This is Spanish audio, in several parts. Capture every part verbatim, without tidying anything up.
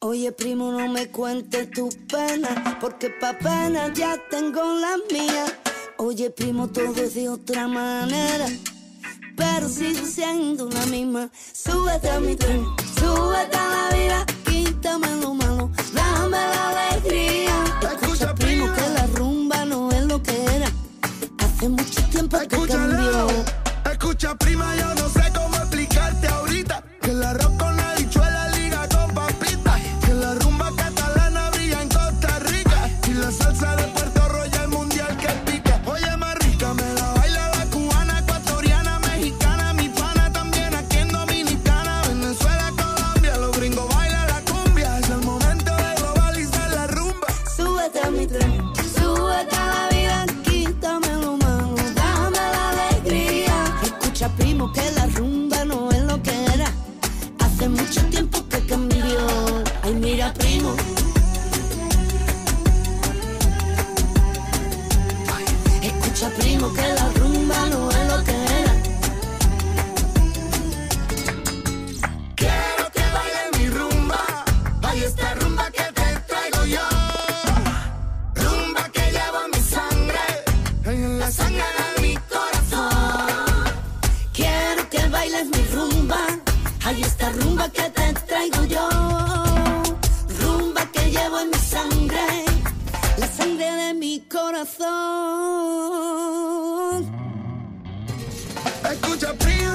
Oye, primo, no me cuentes tus penas, porque pa' pena ya tengo las mías. Oye, primo, todo es de otra manera, pero sigo siendo la misma. Súbete a mi tren, súbete a la vida, quítame lo malo, dame la alegría. Escucha, primo, que la rumba no es lo que era, hace mucho tiempo que cambió. Escucha, prima, yo no sé cómo explicarte ahorita que el arroz con la habichuela liga con papita, que la rumba catalana brilla en Costa Rica y la salsa de Puerto Royal mundial que pica. Oye, más rica me la baila la cubana, ecuatoriana, mexicana, mi pana también aquí en Dominicana, Venezuela, Colombia, los gringos bailan la cumbia. Es el momento de globalizar la rumba. Súbete a mi tren, súbete a la vida, quítame lo malo, dame la alegría. Escucha, primo, que la rumba no es lo que era, hace mucho tiempo que cambió. Ay, mira, primo, escucha, primo, que la rumba no es lo que era. Quiero que bailes mi rumba, ay, esta rumba que te traigo yo. Rumba que llevo en mi sangre, en la sangre de mi corazón. Quiero que bailes mi rumba, ay, esta rumba que te traigo yo. Rumba que llevo en mi sangre, la sangre de mi corazón. Escucha, prima,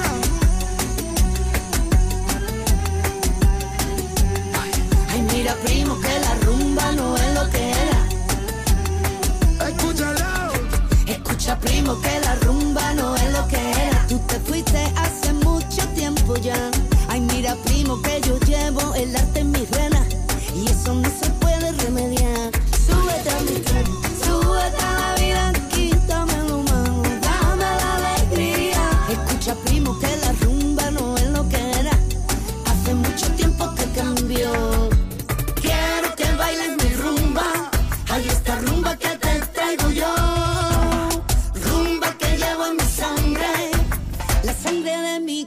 Ay, mira, primo, que la rumba no es lo que era. escúchalo. Escucha, primo, que la rumba no es lo que era. Tú te fuiste hace mucho tiempo ya. Ay, mira, primo, que yo llevo el arte en mis venas y eso no se puede remediar. Súbete a mi tren, súbete a la vida, quítame lo malo, dame la alegría. Escucha, primo, que la rumba no es lo que era, hace mucho tiempo que cambió. Quiero que bailes mi rumba, ay, esta rumba que te traigo yo. Rumba que llevo en mi sangre, la sangre de mi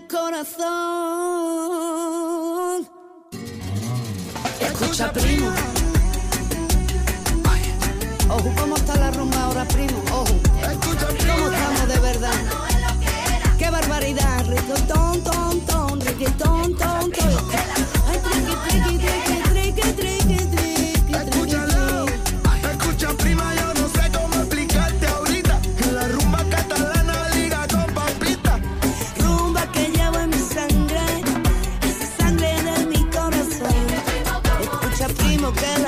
corazón. Escucha, primo, ojo, ¿cómo está la rumba ahora, primo? Ojo, Escucha, ¿cómo prima, estamos de verdad? ¡Qué barbaridad! Reggaetón, ton, ton, reggaetón, ton, ton. Ay, triqui, triqui, triqui, triqui, triqui, triqui, escúchalo. triqui. Escucha, prima, yo no sé cómo explicarte ahorita que la rumba catalana liga con papita. Rumba que llevo en mi sangre, esa sangre de mi corazón. Escucha, primo, que